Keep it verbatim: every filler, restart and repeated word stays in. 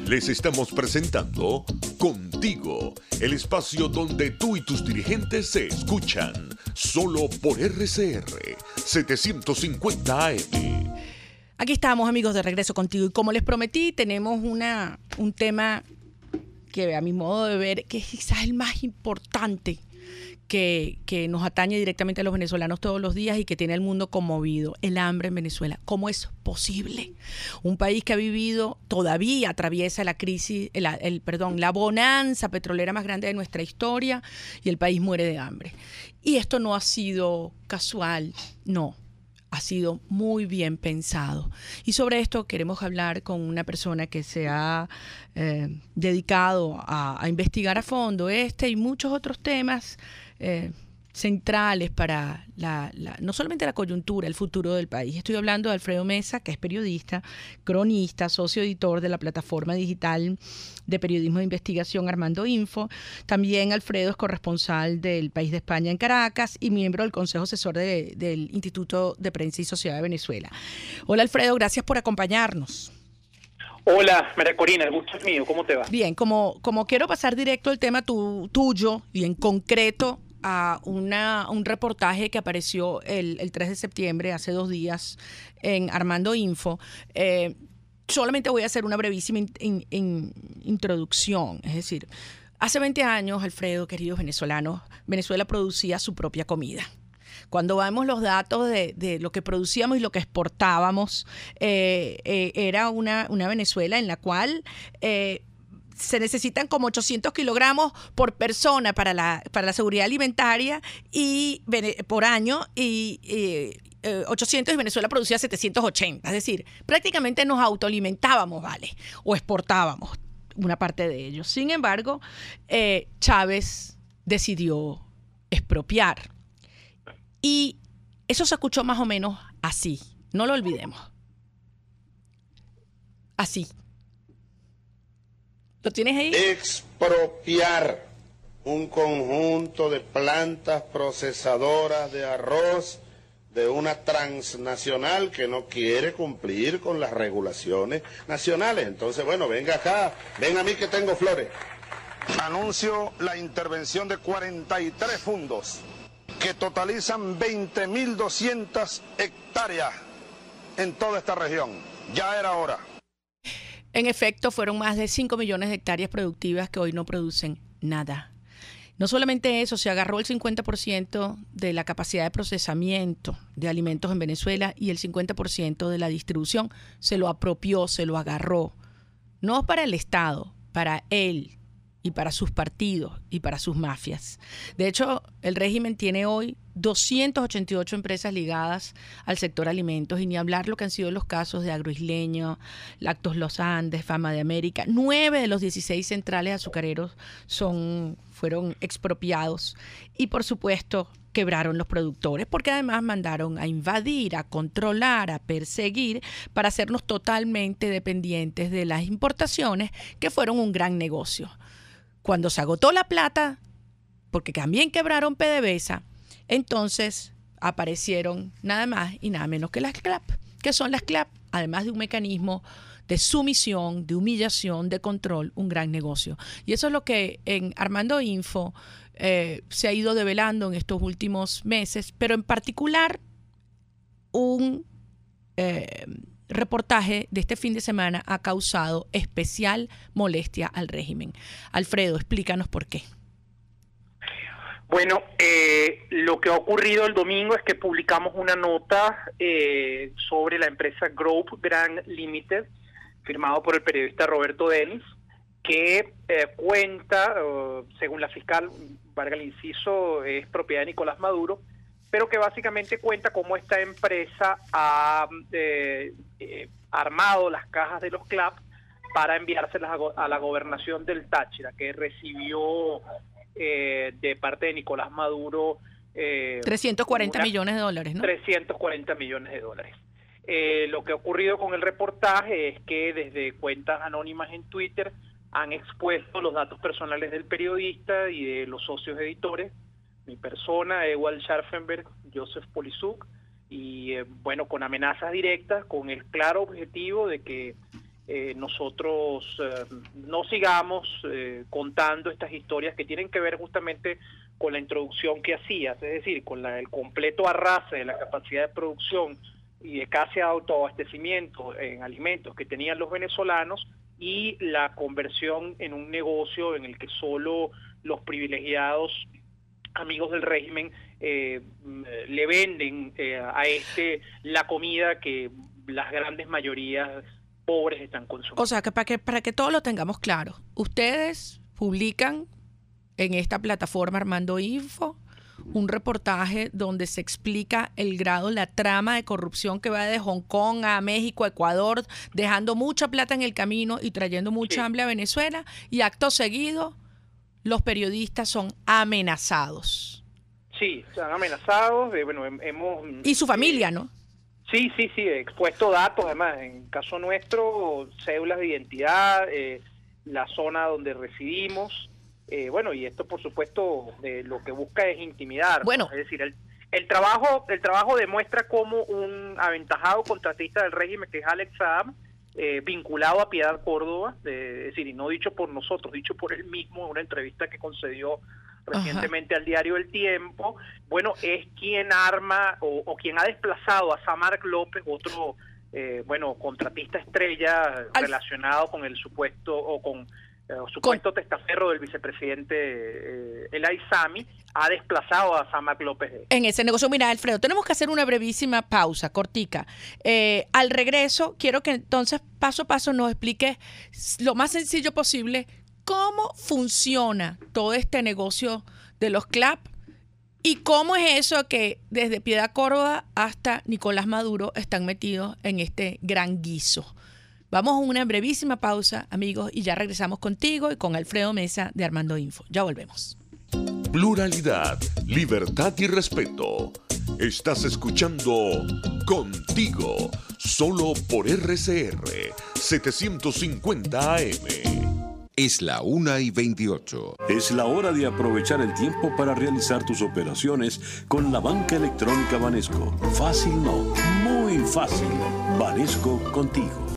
Les estamos presentando Contigo, el espacio donde tú y tus dirigentes se escuchan, solo por R C R setecientos cincuenta A M. Aquí estamos, amigos, de regreso contigo. Y como les prometí, tenemos una, un tema que a mi modo de ver, que es quizás el más importante que, que nos atañe directamente a los venezolanos todos los días y que tiene al mundo conmovido: el hambre en Venezuela. ¿Cómo es posible? Un país que ha vivido, todavía atraviesa la crisis, el, el, perdón, la bonanza petrolera más grande de nuestra historia, y el país muere de hambre. Y esto no ha sido casual, no. Ha sido muy bien pensado. Y sobre esto queremos hablar con una persona que se ha eh, dedicado a, a investigar a fondo este y muchos otros temas eh, centrales para la, la, no solamente la coyuntura, el futuro del país. Estoy hablando de Alfredo Mesa, que es periodista, cronista, socio editor de la plataforma digital de periodismo de investigación Armando Info. También Alfredo es corresponsal del País de España en Caracas y miembro del Consejo Asesor de, del Instituto de Prensa y Sociedad de Venezuela. Hola, Alfredo, gracias por acompañarnos. Hola, María Corina, el gusto es mío. ¿Cómo te va? Bien, como, como quiero pasar directo al tema tu, tuyo y en concreto a una, un reportaje que apareció el, el tres de septiembre, hace dos días, en Armando Info, eh, solamente voy a hacer una brevísima in, in, in, introducción. Es decir, hace veinte años, Alfredo, queridos venezolanos, Venezuela producía su propia comida. Cuando vemos los datos de, de lo que producíamos y lo que exportábamos, eh, eh, era una, una Venezuela en la cual eh, se necesitan como ochocientos kilogramos por persona para la, para la seguridad alimentaria y por año, y, y eh, ochocientos, y Venezuela producía setecientos ochenta. Es decir, prácticamente nos autoalimentábamos, ¿vale? O exportábamos una parte de ellos. Sin embargo, eh, Chávez decidió expropiar. Y eso se escuchó más o menos así. No lo olvidemos. Así. ¿Lo tienes ahí? Expropiar un conjunto de plantas procesadoras de arroz de una transnacional que no quiere cumplir con las regulaciones nacionales. Entonces, bueno, venga acá, ven a mí que tengo flores. Anuncio la intervención de cuarenta y tres fundos que totalizan veinte mil doscientas hectáreas en toda esta región. Ya era hora. En efecto, fueron más de cinco millones de hectáreas productivas que hoy no producen nada. No solamente eso, se agarró el cincuenta por ciento de la capacidad de procesamiento de alimentos en Venezuela y el cincuenta por ciento de la distribución se lo apropió, se lo agarró. No para el Estado, para él y para sus partidos y para sus mafias. De hecho, el régimen tiene hoy doscientas ochenta y ocho empresas ligadas al sector alimentos, y ni hablar lo que han sido los casos de Agroisleño, Lactos Los Andes, Fama de América. Nueve de los dieciséis centrales azucareros son, fueron expropiados y, por supuesto, quebraron los productores, porque además mandaron a invadir, a controlar, a perseguir, para hacernos totalmente dependientes de las importaciones, que fueron un gran negocio. Cuando se agotó la plata, porque también quebraron PDVSA, entonces aparecieron nada más y nada menos que las CLAP. ¿Qué son las CLAP? Además de un mecanismo de sumisión, de humillación, de control, un gran negocio. Y eso es lo que en Armando Info eh, se ha ido develando en estos últimos meses, pero en particular un eh, reportaje de este fin de semana ha causado especial molestia al régimen. Alfredo, explícanos por qué. Bueno, eh, lo que ha ocurrido el domingo es que publicamos una nota eh, sobre la empresa Grove Grand Limited, firmado por el periodista Roberto Denis, que eh, cuenta, uh, según la fiscal, valga el inciso, es propiedad de Nicolás Maduro, pero que básicamente cuenta cómo esta empresa ha eh, eh, armado las cajas de los CLAP para enviárselas a, go- a la gobernación del Táchira, que recibió eh, de parte de Nicolás Maduro eh, trescientos cuarenta una, millones de dólares, ¿no? trescientos cuarenta millones de dólares. Eh, lo que ha ocurrido con el reportaje es que desde cuentas anónimas en Twitter han expuesto los datos personales del periodista y de los socios editores, mi persona, Ewald Scharfenberg, Joseph Polisuk, y eh, bueno, con amenazas directas, con el claro objetivo de que eh, nosotros eh, no sigamos eh, contando estas historias que tienen que ver justamente con la introducción que hacías, es decir, con la, el completo arrase de la capacidad de producción y de casi autoabastecimiento en alimentos que tenían los venezolanos y la conversión en un negocio en el que solo los privilegiados amigos del régimen eh, le venden eh, a este la comida que las grandes mayorías pobres están consumiendo. O sea, que para que para que todos lo tengamos claro, ustedes publican en esta plataforma Armando Info un reportaje donde se explica el grado, la trama de corrupción que va de Hong Kong a México, a Ecuador, dejando mucha plata en el camino y trayendo mucha Sí. hambre a Venezuela, y acto seguido los periodistas son amenazados. Sí, están amenazados, eh, bueno, hemos... Y su familia, eh, ¿no? Sí, sí, sí, expuesto datos, además, en caso nuestro, cédulas de identidad, eh, la zona donde residimos, eh, bueno, y esto por supuesto eh, lo que busca es intimidar. Bueno. Es decir, el, el trabajo el trabajo demuestra cómo un aventajado contratista del régimen, que es Alex Saab, eh, vinculado a Piedad Córdoba, eh, es decir, y no dicho por nosotros, dicho por él mismo en una entrevista que concedió recientemente Ajá. al diario El Tiempo, bueno, es quien arma o, o quien ha desplazado a Samark López, otro, eh, bueno, contratista estrella Al... relacionado con el supuesto, o con eh, supuesto con... testaferro del vicepresidente eh, El Aizami, ha desplazado a Samark López. En ese negocio. Mira, Alfredo, tenemos que hacer una brevísima pausa, cortica. Eh, al regreso, quiero que entonces paso a paso nos expliques lo más sencillo posible cómo funciona todo este negocio de los C L A P y cómo es eso que desde Piedad Córdoba hasta Nicolás Maduro están metidos en este gran guiso. Vamos a una brevísima pausa, amigos, y ya regresamos contigo y con Alfredo Mesa de Armando Info. Ya volvemos. Pluralidad, libertad y respeto. Estás escuchando Contigo, solo por R C R setecientos cincuenta A M. Es la una y veintiocho. Es la hora de aprovechar el tiempo para realizar tus operaciones con la banca electrónica Banesco. Fácil no, muy fácil. Banesco contigo.